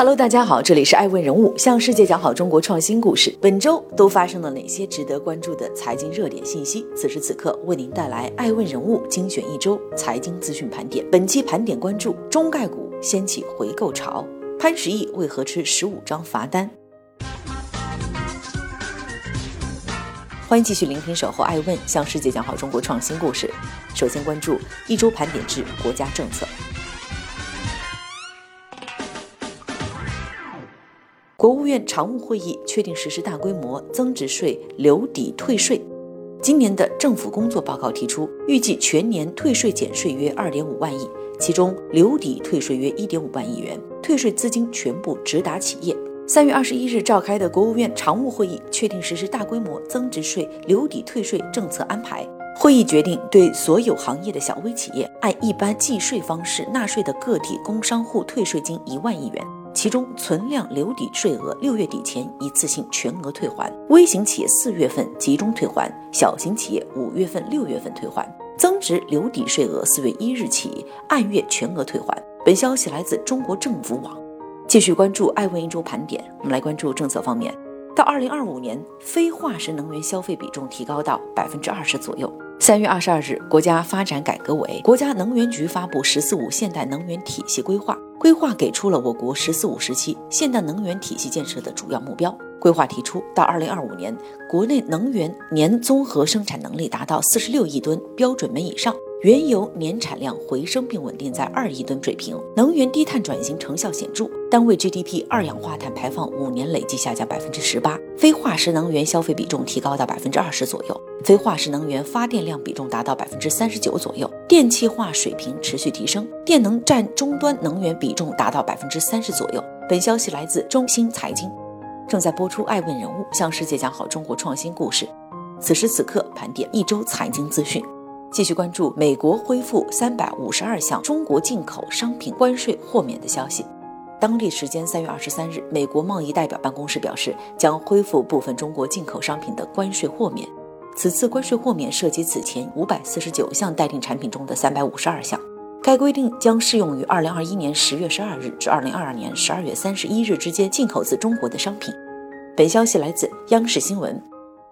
Hello， 大家好，这里是爱问人物，向世界讲好中国创新故事。本周都发生了哪些值得关注的财经热点信息？此时此刻为您带来爱问人物精选一周财经资讯盘点。本期盘点关注中概股掀起回购潮，潘石屹为何吃15张罚单？欢迎继续聆听守候爱问，向世界讲好中国创新故事。首先关注一周盘点至国家政策。国务院常务会议确定实施大规模增值税留抵退税。今年的政府工作报告提出，预计全年退税减税约 2.5 万亿，其中留抵退税约 1.5 万亿元，退税资金全部直达企业。3月21日召开的国务院常务会议确定实施大规模增值税留抵退税政策安排。会议决定对所有行业的小微企业按一般计税方式纳税的个体工商户退税金1万亿元，其中存量留抵税额6月底前一次性全额退还，微型企业4月份集中退还，小型企业5月份、6月份退还，增值留抵税额4月1日起按月全额退还。本消息来自中国政府网。继续关注爱问一周盘点，我们来关注政策方面。到2025年，非化石能源消费比重提高到 20% 左右。3月22日，国家发展改革委、国家能源局发布“十四五”现代能源体系规划，规划给出了我国“十四五”时期现代能源体系建设的主要目标。规划提出，到2025年，国内能源年综合生产能力达到46亿吨标准煤以上，原油年产量回升并稳定在2亿吨水平，能源低碳转型成效显著，单位 GDP 二氧化碳排放5年累计下降 18%， 非化石能源消费比重提高到 20% 左右，非化石能源发电量比重达到 39% 左右，电气化水平持续提升，电能占终端能源比重达到 30% 左右。本消息来自中新财经。正在播出爱问人物，向世界讲好中国创新故事。此时此刻盘点一周财经资讯。继续关注美国恢复352项中国进口商品关税豁免的消息。当地时间3月23日，美国贸易代表办公室表示，将恢复部分中国进口商品的关税豁免。此次关税豁免涉及此前549项待定产品中的352项。该规定将适用于2021年10月12日至2022年12月31日之间进口自中国的商品。本消息来自央视新闻。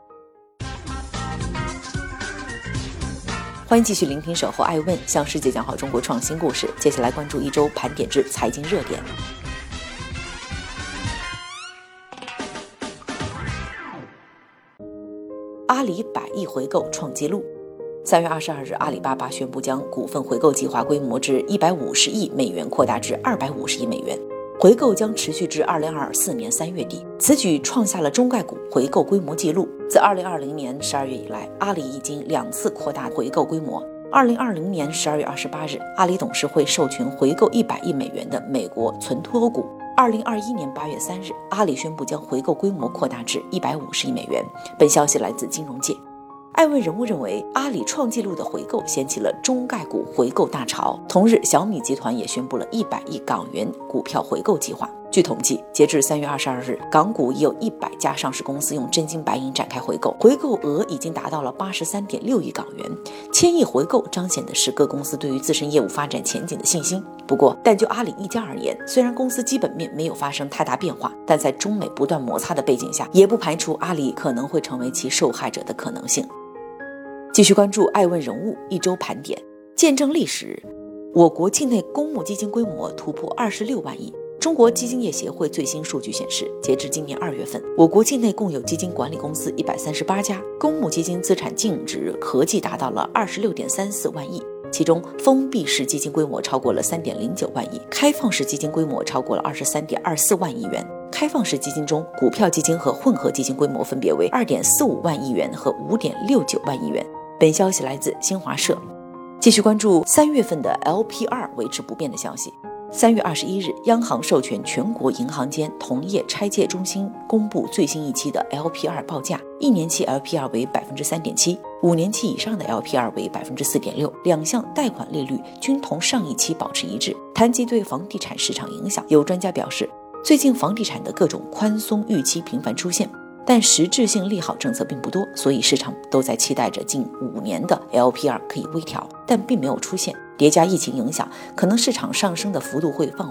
欢迎继续聆听守候爱问，向世界讲好中国创新故事。接下来关注一周盘点至财经热点。阿里100亿回购创纪录。3月22日，阿里巴巴宣布将股份回购计划规模至150亿美元扩大至250亿美元，回购将持续至2024年3月底。此举创下了中概股回购规模纪录。自2020年12月以来，阿里已经2次扩大回购规模。2020年12月28日，阿里董事会授权回购100亿美元的美国存托股。2021年8月3日，阿里宣布将回购规模扩大至150亿美元。本消息来自金融界。爱问人物认为，阿里创纪录的回购掀起了中概股回购大潮。同日，小米集团也宣布了100亿港元股票回购计划。据统计，截至3月22日，港股已有100家上市公司用真金白银展开回购，回购额已经达到了83.6亿港元。1000亿回购彰显的是各公司对于自身业务发展前景的信心。不过，但就阿里一家而言，虽然公司基本面没有发生太大变化，但在中美不断摩擦的背景下，也不排除阿里可能会成为其受害者的可能性。继续关注爱问人物一周盘点。见证历史，我国境内公募基金规模突破26万亿。中国基金业协会最新数据显示，截至今年2月份，我国境内共有基金管理公司138家，公募基金资产净值合计达到了26.34万亿，其中封闭式基金规模超过了3.09万亿，开放式基金规模超过了23.24万亿元。开放式基金中，股票基金和混合基金规模分别为2.45万亿元和5.69万亿元。本消息来自新华社。继续关注3月份的 LPR 维持不变的消息。3月21日，央行授权全国银行间同业拆借中心公布最新一期的 LPR 报价，1年期 LPR 为 3.7%，5年期以上的 LPR 为 4.6%， 两项贷款利率均同上一期保持一致。谈及对房地产市场影响，有专家表示，最近房地产的各种宽松预期频繁出现，但实质性利好政策并不多，所以市场都在期待着近5年的 LPR 可以微调，但并没有出现。叠加疫情影响，可能市场上升的幅度会放缓，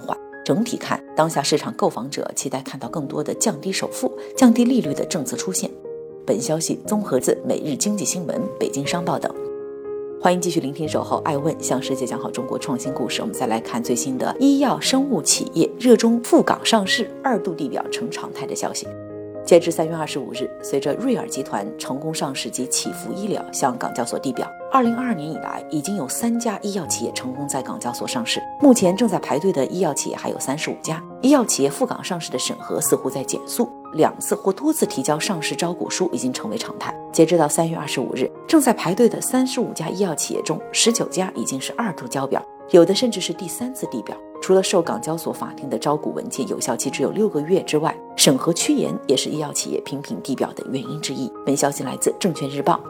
整体看，当下市场购房者期待看到更多的降低首付、降低利率的政策出现。本消息综合自每日经济新闻、北京商报等。欢迎继续聆听守候爱问，向世界讲好中国创新故事。我们再来看最新的医药生物企业热衷赴港上市，2度地表成常态的消息。截至3月25日，随着瑞尔集团成功上市及祈福医疗向港交所地表，2022年以来已经有3家医药企业成功在港交所上市，目前正在排队的医药企业还有35家。医药企业赴港上市的审核似乎在减速，2次或多次提交上市招股书已经成为常态。截止到3月25日，正在排队的35家医药企业中，19家已经是2度交表，有的甚至是第3次地表。除了受港交所法定的招股文件有效期只有6个月之外，审核趋严也是医药企业频频地表的原因之一。本消息来自证券日报。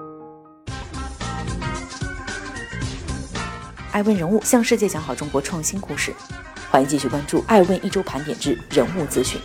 爱问人物，向世界讲好中国创新故事。欢迎继续关注爱问一周盘点之人物资讯。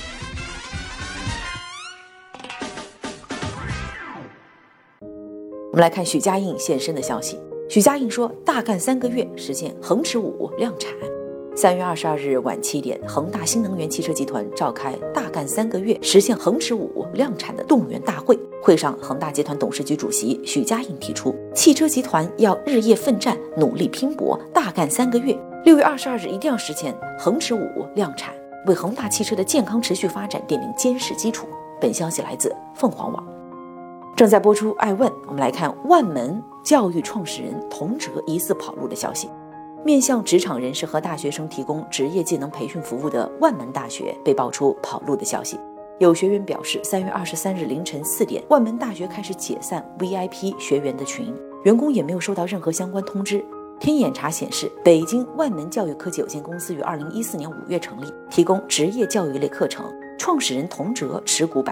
我们来看许家印现身的消息。许家印说，大干3个月实现恒驰5量产。3月22日晚7点，恒大新能源汽车集团召开大干3个月实现恒驰5量产的动员大会。会上，恒大集团董事局主席许家印提出，汽车集团要日夜奋战，努力拼搏，大干3个月，6月22日一定要实现恒驰5量产，为恒大汽车的健康持续发展奠定坚实基础。本消息来自凤凰网。正在播出爱问，我们来看万门教育创始人童哲疑似跑路的消息。面向职场人士和大学生提供职业技能培训服务的万门大学被爆出跑路的消息。有学员表示，3月23日凌晨4点，万门大学开始解散 VIP 学员的群，员工也没有收到任何相关通知。天眼查显示，北京万门教育科技有限公司于2014年5月成立，提供职业教育类课程。创始人童哲持股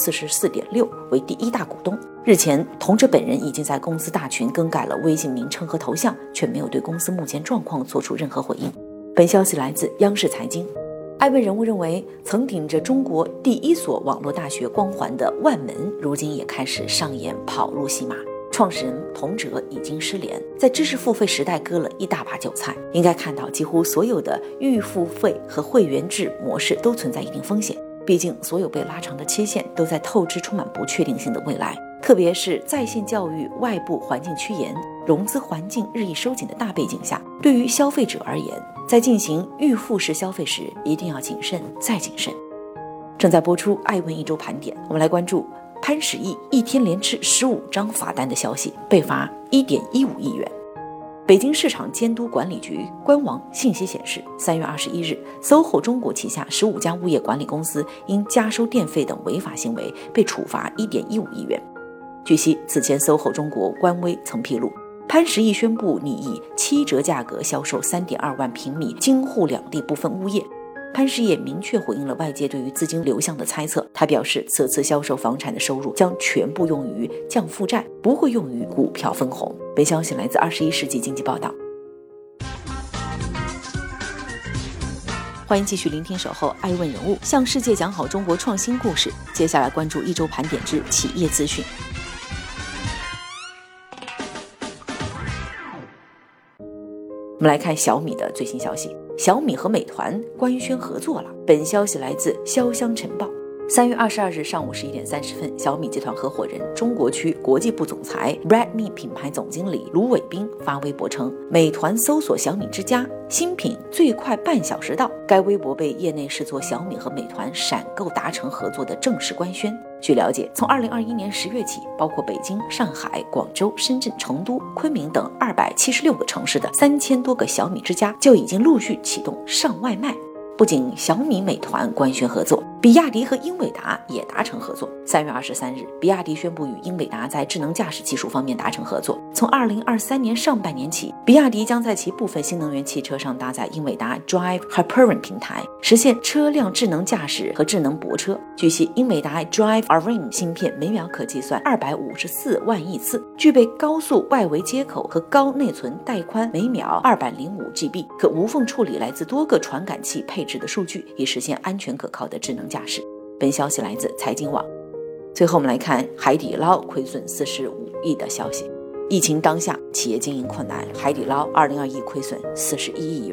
44.6%， 为第1大股东。日前，童哲本人已经在公司大群更改了微信名称和头像，却没有对公司目前状况做出任何回应。本消息来自央视财经。爱问人物认为，曾顶着中国第1所网络大学光环的万门，如今也开始上演跑路戏码。创始人童哲已经失联，在知识付费时代割了一大把韭菜。应该看到，几乎所有的预付费和会员制模式都存在一定风险。毕竟，所有被拉长的期限都在透支充满不确定性的未来，特别是在线教育外部环境趋严、融资环境日益收紧的大背景下，对于消费者而言，在进行预付式消费时，一定要谨慎再谨慎。正在播出爱问一周盘点，我们来关注潘石屹一天连吃15张罚单的消息，被罚1.15亿元。北京市场监督管理局官网信息显示，3月21日，SOHO 中国旗下15家物业管理公司因加收电费等违法行为被处罚1.15亿元。据悉，此前 SOHO 中国官微曾披露，潘石屹宣布拟以7折价格销售3.2万平米京沪两地部分物业。潘石屹也明确回应了外界对于资金流向的猜测，他表示，此次销售房产的收入将全部用于降负债，不会用于股票分红。本消息来自21世纪经济报道。欢迎继续聆听守候爱问人物，向世界讲好中国创新故事。接下来关注一周盘点之企业资讯。我们来看小米的最新消息，小米和美团官宣合作了。本消息来自潇湘晨报。3月22日上午11点30分，小米集团合伙人、中国区国际部总裁 Redmi 品牌总经理卢伟斌发微博称，美团搜索小米之家新品最快半小时到。该微博被业内视作小米和美团闪购达成合作的正式官宣。据了解，从2021年10月起，包括北京、上海、广州、深圳、成都、昆明等276个城市的3000多个小米之家就已经陆续启动上外卖。不仅小米、美团官宣合作，比亚迪和英伟达也达成合作。3月23日，比亚迪宣布与英伟达在智能驾驶技术方面达成合作。从2023年上半年起，比亚迪将在其部分新能源汽车上搭载英伟达 Drive Hyperion 平台，实现车辆智能驾驶和智能泊车。据悉，英伟达 Drive Orin 芯片每秒可计算254万亿次，具备高速外围接口和高内存带宽，每秒205GB， 可无缝处理来自多个传感器配置的数据，以实现安全可靠的智能驾驶。本消息来自财经网。最后我们来看海底捞亏损45亿的消息。疫情当下，企业经营困难，海底捞2021亏损41亿元。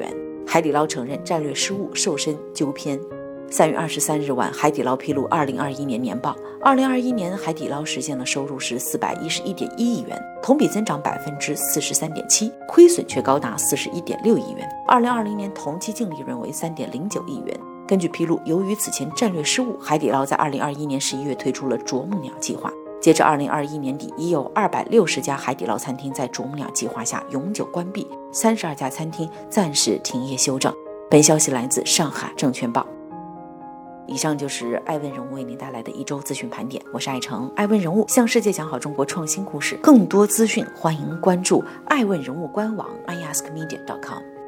海底捞承认战略失误，瘦身纠偏。3月23日晚，海底捞披露2021年年报。2021年，海底捞实现了收入是411.1亿元，同比增长43.7%，亏损却高达41.6亿元。2020年同期净利润为3.09亿元。根据披露，由于此前战略失误，海底捞在2021年11月推出了啄木鸟计划。截至2021年底，已有260家海底捞餐厅在啄木鸟计划下永久关闭，32家餐厅暂时停业休整。本消息来自上海证券报。以上就是爱问人物为您带来的一周资讯盘点，我是爱成，爱问人物向世界讲好中国创新故事。更多资讯欢迎关注爱问人物官网 iaskmedia.com。